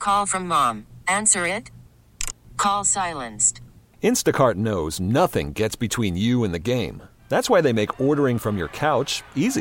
Call from mom. Answer it. Call silenced. Instacart knows nothing gets between you and the game. That's why they make ordering from your couch easy.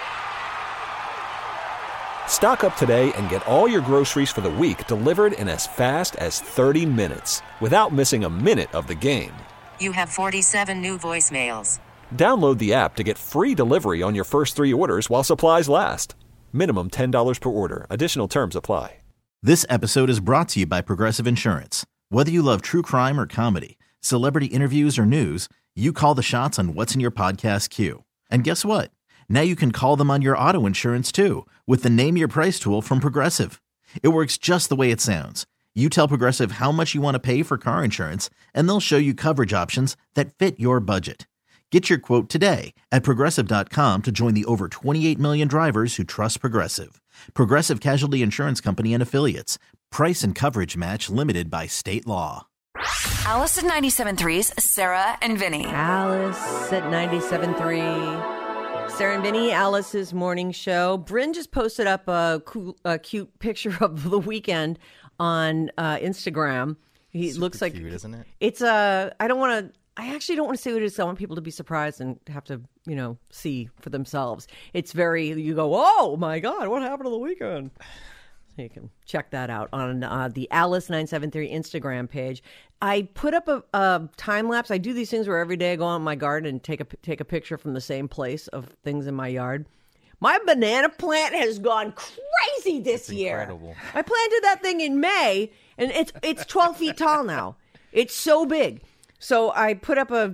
Stock up today and get all your groceries for the week delivered in as fast as 30 minutes without missing a minute of the game. You have 47 new voicemails. Download the app to get free delivery on your first 3 orders while supplies last. Minimum $10 per order. Additional terms apply. This episode is brought to you by Progressive Insurance. Whether you love true crime or comedy, celebrity interviews or news, you call the shots on what's in your podcast queue. And guess what? Now you can call them on your auto insurance too with the Name Your Price tool from Progressive. It works just the way it sounds. You tell Progressive how much you want to pay for car insurance, and they'll show you coverage options that fit your budget. Get your quote today at Progressive.com to join the over 28 million drivers who trust Progressive. Progressive Casualty Insurance Company and Affiliates. Price and coverage match limited by state law. Alice at 97.3's Sarah and Vinny. Alice at 97.3. Sarah and Vinny, Alice's morning show. Bryn just posted up a cute picture of the weekend on Instagram. He Super looks like cute, isn't it? It's I actually don't want to say what it is. I want people to be surprised and have to, see for themselves. It's you go, oh my God, what happened on the weekend? So you can check that out on the Alice973 Instagram page. I put up a time lapse. I do these things where every day I go out in my garden and take a picture from the same place of things in my yard. My banana plant has gone crazy this year. Incredible. I planted that thing in May, and it's 12 feet tall now. It's so big. So I put up a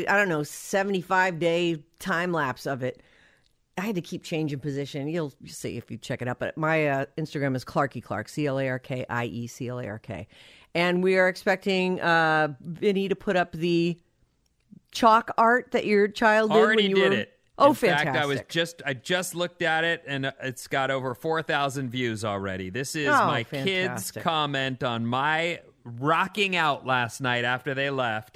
75-day time lapse of it. I had to keep changing position. You'll see if you check it out. But my Instagram is Clarky Clark, CLARKIE, CLARK. And we are expecting Vinny to put up the chalk art that your child did. Already when you did were... it. Oh, In fantastic. fact, I just looked at it, and it's got over 4,000 views already. This is my kids' comment on my rocking out last night after they left.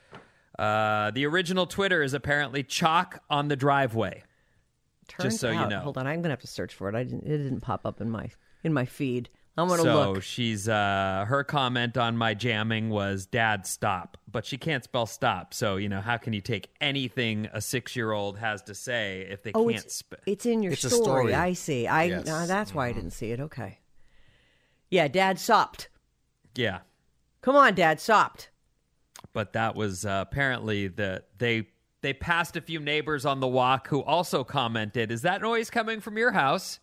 The original Twitter is apparently chalk on the driveway. Turns just so out, you know. Hold on, I'm gonna have to search for it. It didn't pop up in my feed. I'm gonna So look. she's her comment on my jamming was "Dad, stop," but she can't spell stop. So how can you take anything a 6-year-old has to say if they can't spell? It's in your It's a story. story. I see. Yes. That's why I didn't see it. Okay. Yeah, Dad stopped. Yeah. Come on, Dad, stopped. But that was apparently they passed a few neighbors on the walk who also commented, "Is that noise coming from your house?"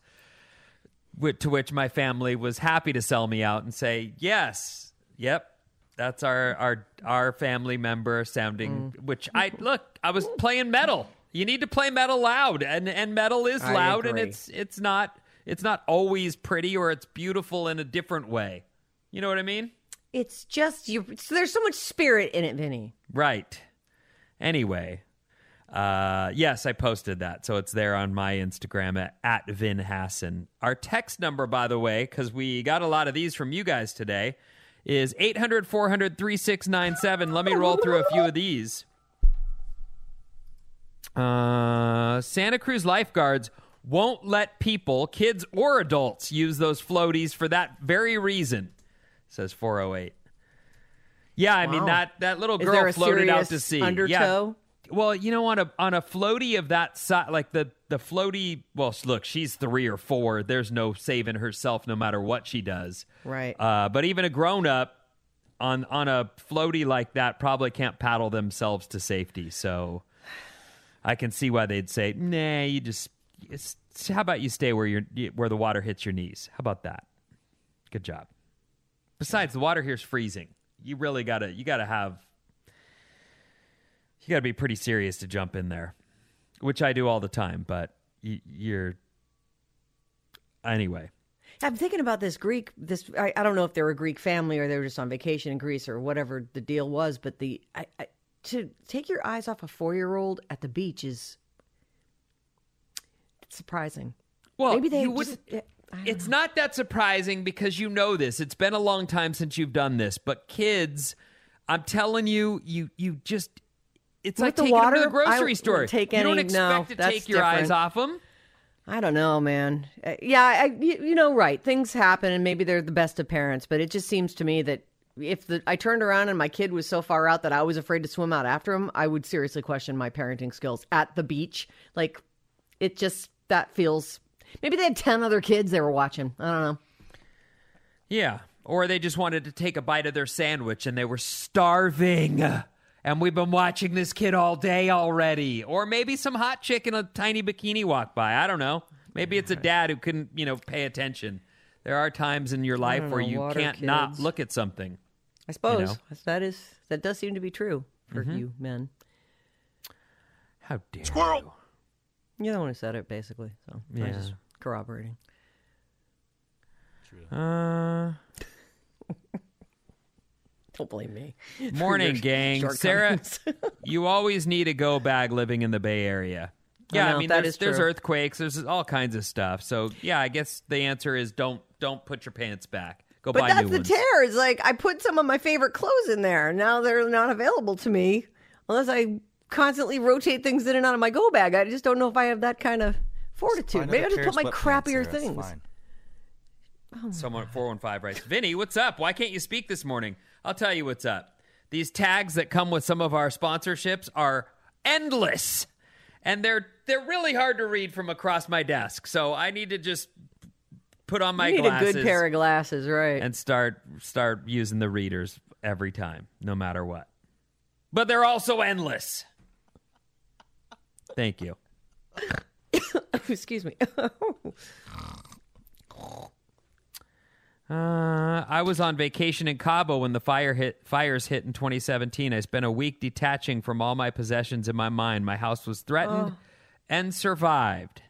To which my family was happy to sell me out and say, "Yes, yep, that's our family member sounding." Which I was playing metal. You need to play metal loud, and metal is loud, and it's not always pretty or it's beautiful in a different way. You know what I mean? It's just there's so much spirit in it, Vinny. Right. Anyway, yes, I posted that. So it's there on my Instagram at Vin Hassan. Our text number, by the way, because we got a lot of these from you guys today, is 800-400-3697. Let me roll through a few of these. Santa Cruz lifeguards won't let people, kids or adults, use those floaties for that very reason, says 408. Yeah, I mean, that little girl floated out to sea. Undertow? Yeah. Well, on a floaty of that size, like the floaty, well, look, she's 3 or 4. There's no saving herself no matter what she does. Right. But even a grown-up on a floaty like that probably can't paddle themselves to safety. So I can see why they'd say, nah, how about you stay where the water hits your knees? How about that? Good job. Besides, the water here's freezing. You really gotta be pretty serious to jump in there, which I do all the time. But anyway. I'm thinking about this Greek. I don't know if they're a Greek family or they were just on vacation in Greece or whatever the deal was. But to take your eyes off a 4-year-old at the beach is surprising. Well, maybe they It's not that surprising because you know this. It's been a long time since you've done this. But kids, I'm telling you, it's like the taking water, them to the grocery store. You don't expect to take your eyes off them. I don't know, man. Yeah, you know, right. Things happen, and maybe they're the best of parents, but it just seems to me that if I turned around and my kid was so far out that I was afraid to swim out after him, I would seriously question my parenting skills at the beach. Like, it just, that feels, maybe they had 10 other kids they were watching. I don't know. Yeah. Or they just wanted to take a bite of their sandwich and they were starving. And we've been watching this kid all day already. Or maybe some hot chick in a tiny bikini walked by. I don't know. Maybe it's a dad who couldn't, pay attention. There are times in your life where you can't not look at something. I suppose that does seem to be true for you men. How dare Squirrel! You're the one who said it, basically. So Yeah. I'm just corroborating. you? Don't blame me. Morning, Your gang. Sarah, shortcomings. you always need a go bag living in the Bay Area. Yeah, know, I mean, that there's is true. earthquakes, there's all kinds of stuff. So, yeah, I guess the answer is don't put your pants back. Go But buy that's new the ones. terror. It's like I put some of my favorite clothes in there. Now they're not available to me unless I constantly rotate things in and out of my go bag. I just don't know if I have that kind of fortitude. Find Maybe I other just put my pairs of sweatpants, crappier Sarah. It's things. fine. Someone at 415 writes, Vinny, what's up? Why can't you speak this morning? I'll tell you what's up. These tags that come with some of our sponsorships are endless. And they're really hard to read from across my desk. So I need to just put on my You need glasses a good pair of glasses, right? and start using the readers every time, no matter what. But they're also endless. Thank you. Excuse me. I was on vacation in Cabo when the fires hit in 2017. I spent a week detaching from all my possessions in my mind. My house was threatened and survived.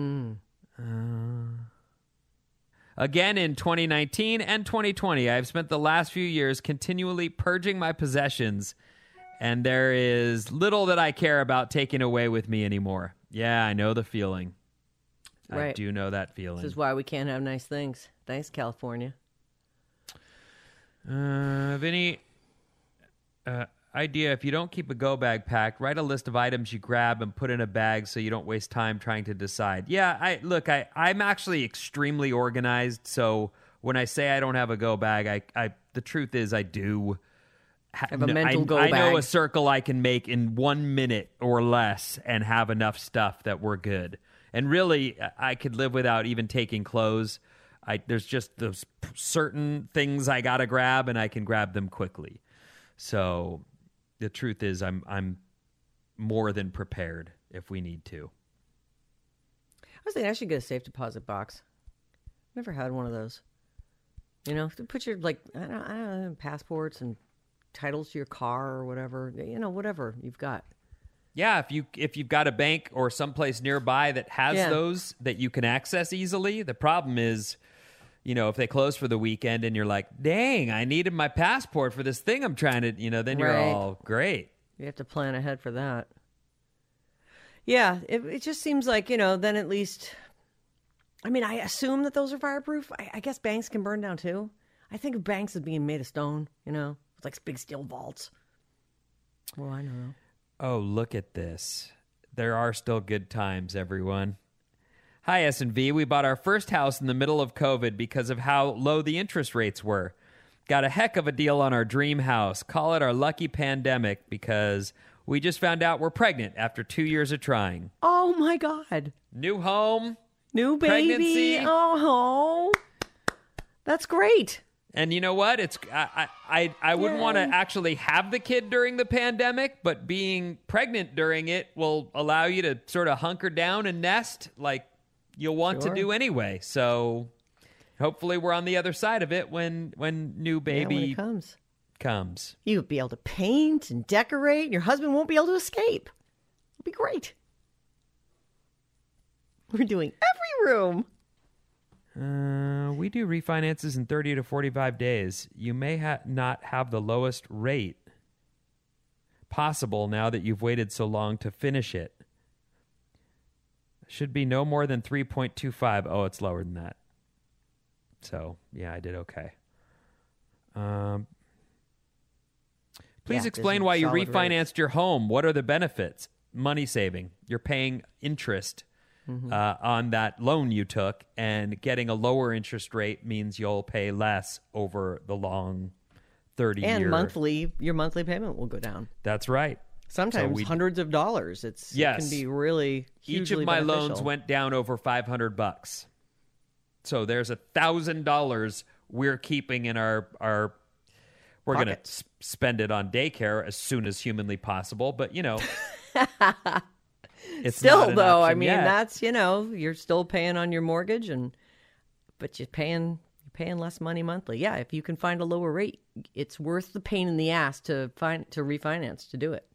Again in 2019 and 2020, I've spent the last few years continually purging my possessions, and there is little that I care about taking away with me anymore. Yeah, I know the feeling. I Right. do know that feeling. This is why we can't have nice things. Thanks, California. Vinny, idea, if you don't keep a go bag packed, write a list of items you grab and put in a bag so you don't waste time trying to decide. Yeah, I'm actually extremely organized, so when I say I don't have a go bag, the truth is I do. Have a mental go I know bag. a circle I can make in 1 minute or less and have enough stuff that we're good. And really, I could live without even taking clothes. There's just those certain things I gotta grab, and I can grab them quickly. So the truth is, I'm more than prepared if we need to. I was thinking I should get a safe deposit box. Never had one of those. You know, to put your I don't know, passports and titles to your car or whatever. You know, whatever you've got. Yeah, if you've got a bank or someplace nearby that has those that you can access easily, the problem is, if they close for the weekend and you're like, dang, I needed my passport for this thing I'm trying to, then you're Right. all great. You have to plan ahead for that. Yeah, it just seems like, then at least, I mean, I assume that those are fireproof. I guess banks can burn down too. I think of banks as being made of stone, with like big steel vaults. Well, I don't know. Oh, look at this. There are still good times, everyone. Hi, S&V. We bought our first house in the middle of COVID because of how low the interest rates were. Got a heck of a deal on our dream house. Call it our lucky pandemic because we just found out we're pregnant after 2 years of trying. Oh, my God. New home. New baby. Pregnancy. Oh, that's great. And you know what? I wouldn't want to actually have the kid during the pandemic, but being pregnant during it will allow you to sort of hunker down and nest like you'll want to do anyway. So hopefully we're on the other side of it when new baby when it comes. You'll be able to paint and decorate, and your husband won't be able to escape. It'll be great. We're doing every room. We do refinances in 30 to 45 days. You may not have the lowest rate possible now that you've waited so long to finish it. Should be no more than 3.25. Oh, it's lower than that. So, yeah, I did okay. Please explain why you refinanced your home. What are the benefits? Money saving. You're paying interest on that loan you took, and getting a lower interest rate means you'll pay less over the long 30-year. And your monthly payment will go down. That's right. Sometimes hundreds of dollars. It can be really hugely Each of my beneficial. loans went down over $500. So there's $1,000 we're keeping in our we're going to spend it on daycare as soon as humanly possible, but it's still not an though. I option mean, yet. that's you're still paying on your mortgage, but you're paying less money monthly. Yeah, if you can find a lower rate, it's worth the pain in the ass to refinance to do it.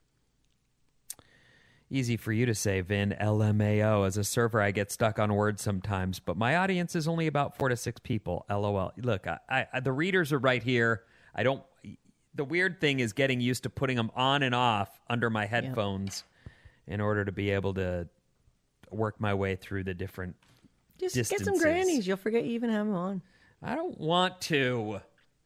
Easy for you to say, Vin. LMAO. As a server, I get stuck on words sometimes, but my audience is only about 4 to 6 people. LOL. Look, I the readers are right here. The weird thing is getting used to putting them on and off under my headphones in order to be able to work my way through the different distances. Get some grannies. You'll forget you even have them on. I don't want to.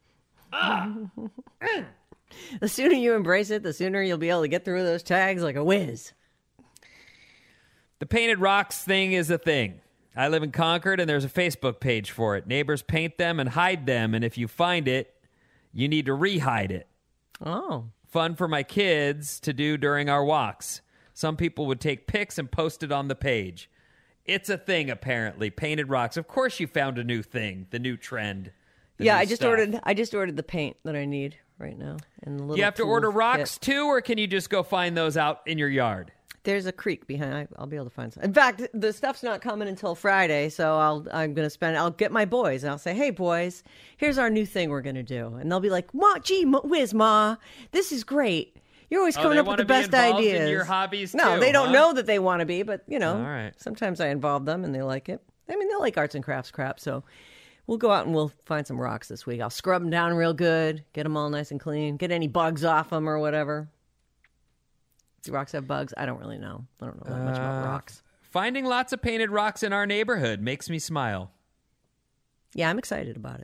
The sooner you embrace it, the sooner you'll be able to get through those tags like a whiz. The painted rocks thing is a thing. I live in Concord, and there's a Facebook page for it. Neighbors paint them and hide them, and if you find it, you need to re-hide it. Oh. Fun for my kids to do during our walks. Some people would take pics and post it on the page. It's a thing, apparently. Painted rocks. Of course you found a new thing, the new trend. Yeah, I just ordered the paint that I need right now. And the little Do you have to tool order rocks kit. too, or can you just go find those out in your yard? There's a creek behind. I'll be able to find some. In fact, the stuff's not coming until Friday, so I'll get my boys and I'll say, "Hey, boys, here's our new thing we're gonna do," and they'll be like, "Whiz, Ma, this is great. You're always coming up with the best ideas." In your hobbies no, too, they don't huh? know that they want to be, but All right. sometimes I involve them and they like it. I mean, they like arts and crafts crap, so we'll go out and we'll find some rocks this week. I'll scrub them down real good, get them all nice and clean, get any bugs off them or whatever. Do rocks have bugs? I don't really know. I don't know that much about rocks. Finding lots of painted rocks in our neighborhood makes me smile. Yeah, I'm excited about it.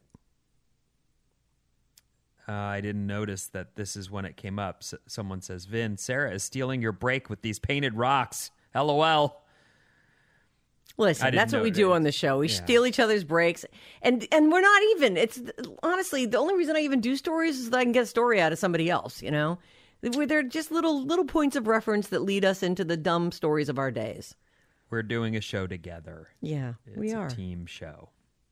I didn't notice that this is when it came up. Someone says, Vin, Sarah is stealing your break with these painted rocks. LOL. Listen, that's what we do on the show. We steal each other's breaks, and we're not even. It's honestly the only reason I even do stories is that I can get a story out of somebody else. They're just little points of reference that lead us into the dumb stories of our days. We're doing a show together. Yeah, we are. It's a team show.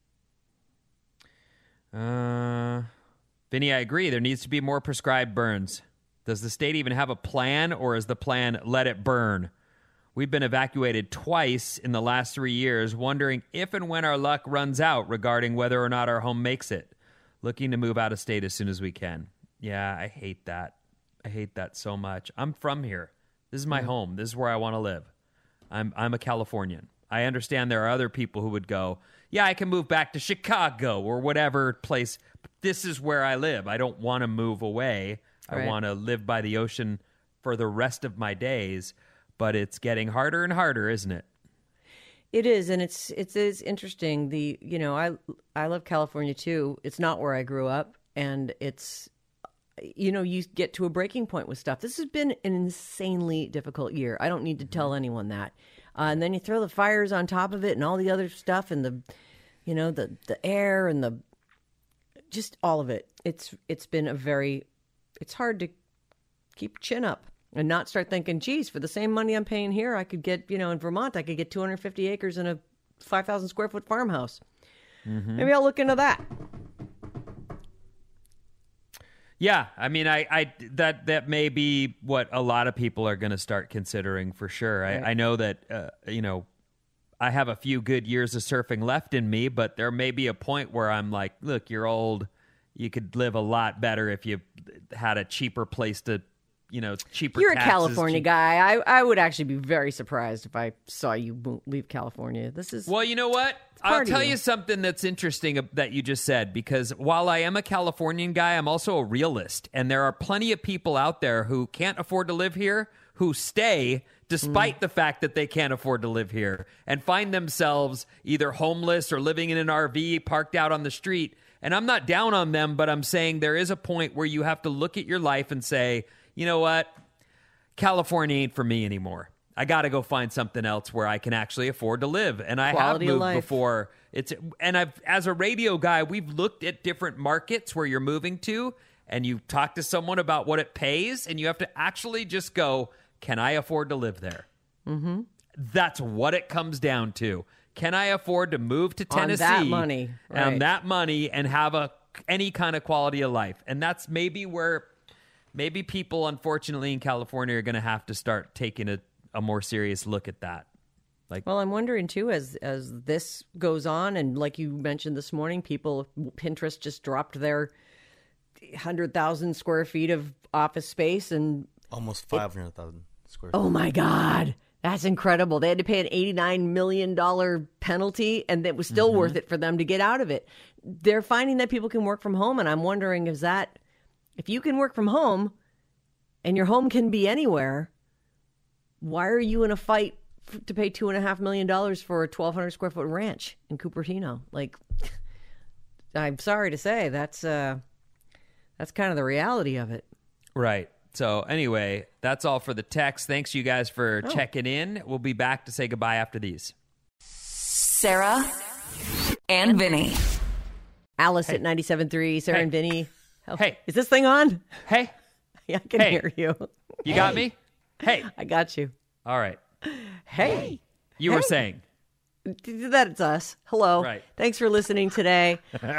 Vinny, I agree. There needs to be more prescribed burns. Does the state even have a plan, or is the plan let it burn? We've been evacuated twice in the last 3 years, wondering if and when our luck runs out regarding whether or not our home makes it. Looking to move out of state as soon as we can. Yeah, I hate that. I hate that so much. I'm from here. This is my home. This is where I want to live. I'm a Californian. I understand there are other people who would go, yeah, I can move back to Chicago or whatever place. But this is where I live. I don't want to move away. Right. I want to live by the ocean for the rest of my days. But it's getting harder and harder, isn't it? It is, and it's interesting. I love California too. It's not where I grew up, and it's you get to a breaking point with stuff. This has been an insanely difficult year. I don't need to tell anyone that. And then you throw the fires on top of it, and all the other stuff, and the air, and just all of it. It's been it's hard to keep chin up. And not start thinking, geez, for the same money I'm paying here, I could get, in Vermont, I could get 250 acres in a 5,000 square foot farmhouse. Mm-hmm. Maybe I'll look into that. Yeah, I mean, that may be what a lot of people are going to start considering for sure. Right. I know that, I have a few good years of surfing left in me, but there may be a point where I'm like, look, you're old. You could live a lot better if you had a cheaper place to cheaper. You're taxes, a California guy. I would actually be very surprised if I saw you leave California. Well, you know what? I'll tell you something that's interesting that you just said, because while I am a Californian guy, I'm also a realist. And there are plenty of people out there who can't afford to live here, who stay despite the fact that they can't afford to live here, and find themselves either homeless or living in an RV parked out on the street. And I'm not down on them, but I'm saying there is a point where you have to look at your life and say, you know what? California ain't for me anymore. I got to go find something else where I can actually afford to live. And I Quality of have moved life. before. As a radio guy, we've looked at different markets where you're moving to, and you talk to someone about what it pays, and you have to actually just go, can I afford to live there? Mm-hmm. That's what it comes down to. Can I afford to move to Tennessee On that money, on right. that money and have any kind of quality of life? And that's maybe where people, unfortunately, in California are going to have to start taking a more serious look at that. Well, I'm wondering too, as this goes on, and like you mentioned this morning, Pinterest just dropped their 100,000 square feet of office space, and Almost 500,000 square feet. oh my God, that's incredible. They had to pay an $89 million penalty, and it was still worth it for them to get out of it. They're finding that people can work from home, and I'm wondering, if you can work from home and your home can be anywhere, why are you in a fight to pay $2.5 million for a 1,200 square foot ranch in Cupertino? Like, I'm sorry to say, that's kind of the reality of it. Right. So anyway, that's all for the text. Thanks you guys for checking in. We'll be back to say goodbye after these. Sarah and Vinny. Alice at 97.3, Sarah Hey. and Vinny. Oh, Hey. is this thing on? Hey, Yeah, I can Hey. hear you. you got me? Hey. I got you. All right. Hey. You were saying. That's us. Hello. Right. Thanks for listening today.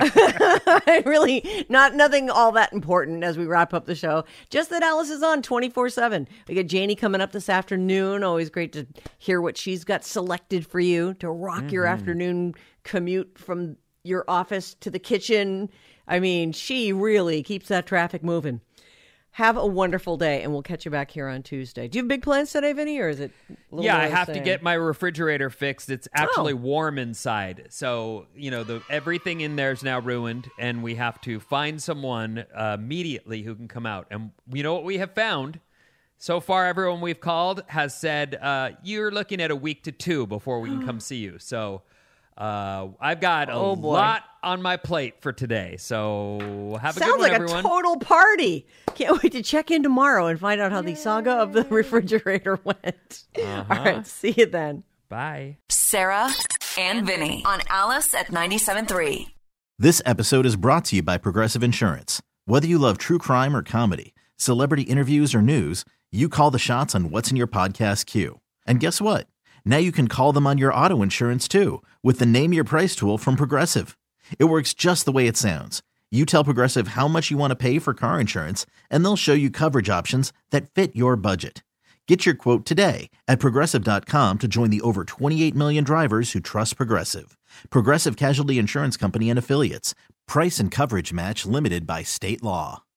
Really, nothing all that important as we wrap up the show. Just that Alice is on 24/7. We got Janie coming up this afternoon. Always great to hear what she's got selected for you to rock your afternoon commute from your office to the kitchen. I mean, she really keeps that traffic moving. Have a wonderful day, and we'll catch you back here on Tuesday. Do you have big plans today, Vinny, or is it a little Yeah, I more the have to same? get my refrigerator fixed. It's actually warm inside. So, everything in there is now ruined, and we have to find someone immediately who can come out. And you know what we have found? So far, everyone we've called has said, you're looking at a week to 2 before we can come see you. So I've got a lot on my plate for today. So have a good Sounds one, like everyone. a total party. Can't wait to check in tomorrow and find out how the saga of the refrigerator went. All right, see you then. Bye. Sarah and Vinny on Alice at 97.3. This episode is brought to you by Progressive Insurance. Whether you love true crime or comedy, celebrity interviews or news, you call the shots on what's in your podcast queue. And guess what? Now you can call them on your auto insurance too with the Name Your Price tool from Progressive. It works just the way it sounds. You tell Progressive how much you want to pay for car insurance, and they'll show you coverage options that fit your budget. Get your quote today at Progressive.com to join the over 28 million drivers who trust Progressive. Progressive Casualty Insurance Company and Affiliates. Price and coverage match limited by state law.